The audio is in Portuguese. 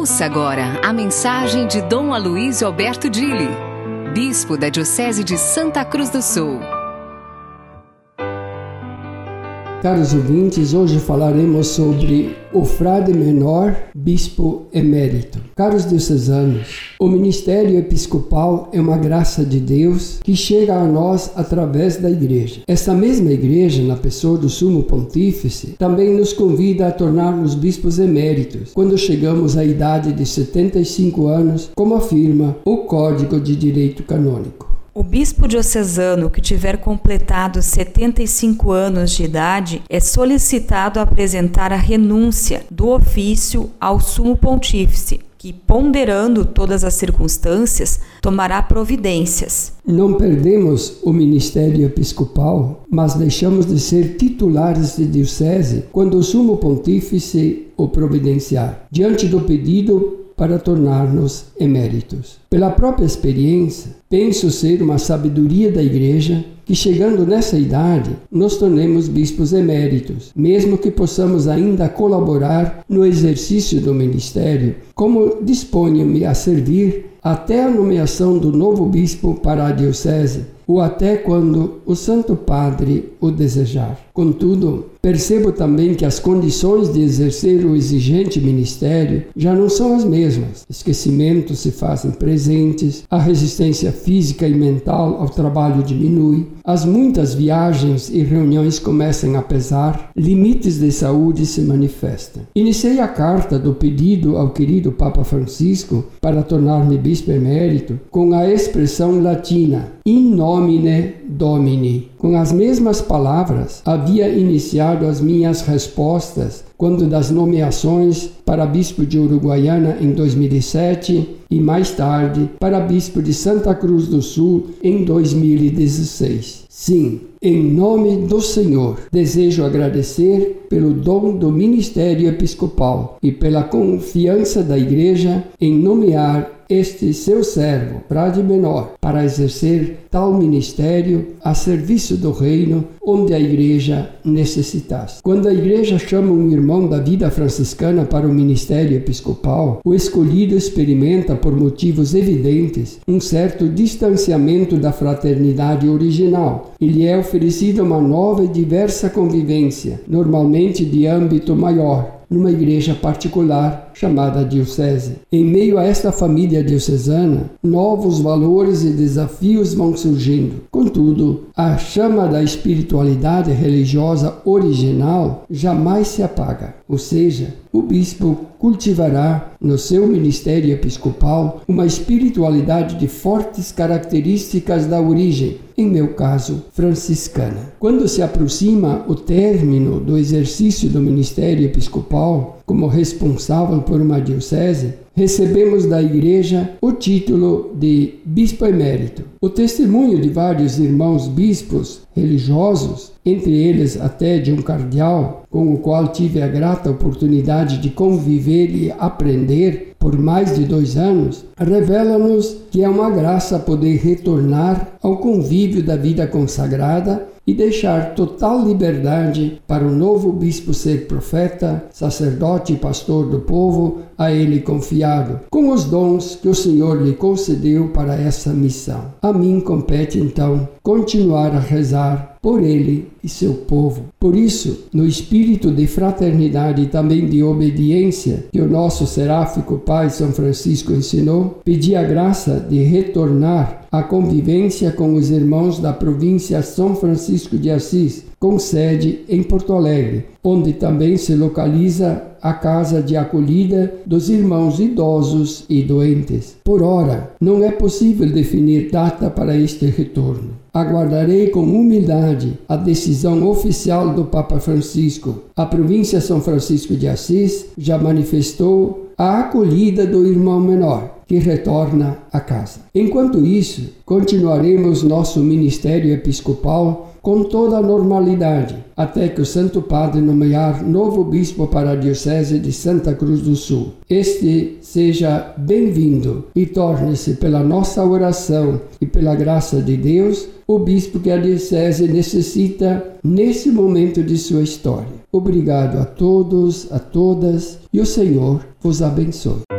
Ouça agora a mensagem de Dom Aloísio Alberto Dili, Bispo da Diocese de Santa Cruz do Sul. Caros ouvintes, hoje falaremos sobre o frade menor, bispo emérito. Caros diocesanos, o ministério episcopal é uma graça de Deus que chega a nós através da Igreja. Esta mesma Igreja, na pessoa do Sumo Pontífice, também nos convida a tornar-nos bispos eméritos, quando chegamos à idade de 75 anos, como afirma o Código de Direito Canônico. O bispo diocesano que tiver completado 75 anos de idade é solicitado a apresentar a renúncia do ofício ao Sumo Pontífice, que, ponderando todas as circunstâncias, tomará providências. Não perdemos o ministério episcopal, mas deixamos de ser titulares de diocese quando o Sumo Pontífice o providenciar, diante do pedido para tornar-nos eméritos. Pela própria experiência, penso ser uma sabedoria da Igreja que, chegando nessa idade, nos tornemos bispos eméritos, mesmo que possamos ainda colaborar no exercício do ministério, como disponho-me a servir até a nomeação do novo bispo para a diocese, ou até quando o Santo Padre o desejar. Contudo, percebo também que as condições de exercer o exigente ministério já não são as mesmas. Esquecimentos se fazem presentes, a resistência física e mental ao trabalho diminui, as muitas viagens e reuniões começam a pesar, limites de saúde se manifestam. Iniciei a carta do pedido ao querido Papa Francisco para tornar-me bispo emérito com a expressão latina in nomine Domini. Com as mesmas palavras, havia iniciado as minhas respostas quando das nomeações para bispo de Uruguaiana em 2007 e mais tarde para bispo de Santa Cruz do Sul em 2016. Sim, em nome do Senhor, desejo agradecer pelo dom do ministério episcopal e pela confiança da Igreja em nomear este seu servo, frade menor, para exercer tal ministério a serviço do reino onde a Igreja necessitasse. Quando a Igreja chama um irmão da vida franciscana para o ministério episcopal, o escolhido experimenta, por motivos evidentes, um certo distanciamento da fraternidade original. Ele é oferecido uma nova e diversa convivência, normalmente de âmbito maior, numa igreja particular chamada diocese. Em meio a esta família diocesana, novos valores e desafios vão surgindo. Contudo, a chama da espiritualidade religiosa original jamais se apaga. Ou seja, o bispo cultivará no seu ministério episcopal uma espiritualidade de fortes características da origem, em meu caso, franciscana. Quando se aproxima o término do exercício do ministério episcopal, como responsável por uma diocese, recebemos da Igreja o título de bispo emérito. O testemunho de vários irmãos bispos religiosos, entre eles até de um cardeal, com o qual tive a grata oportunidade de conviver e aprender por mais de 2 anos, revela-nos que é uma graça poder retornar ao convívio da vida consagrada e deixar total liberdade para o novo bispo ser profeta, sacerdote e pastor do povo a ele confiado, com os dons que o Senhor lhe concedeu para essa missão. A mim compete, então, continuar a rezar por ele e seu povo. Por isso, no espírito de fraternidade e também de obediência que o nosso seráfico Pai São Francisco ensinou, pedi a graça de retornar à convivência com os irmãos da província São Francisco de Assis, com sede em Porto Alegre, onde também se localiza a casa de acolhida dos irmãos idosos e doentes. Por ora, não é possível definir data para este retorno. Aguardarei com humildade a decisão oficial do Papa Francisco. A província São Francisco de Assis já manifestou a acolhida do irmão menor, que retorna à casa. Enquanto isso, continuaremos nosso ministério episcopal com toda a normalidade, até que o Santo Padre nomear novo bispo para a Diocese de Santa Cruz do Sul. Este seja bem-vindo e torne-se, pela nossa oração e pela graça de Deus, o bispo que a Diocese necessita nesse momento de sua história. Obrigado a todos, a todas, e o Senhor vos abençoe.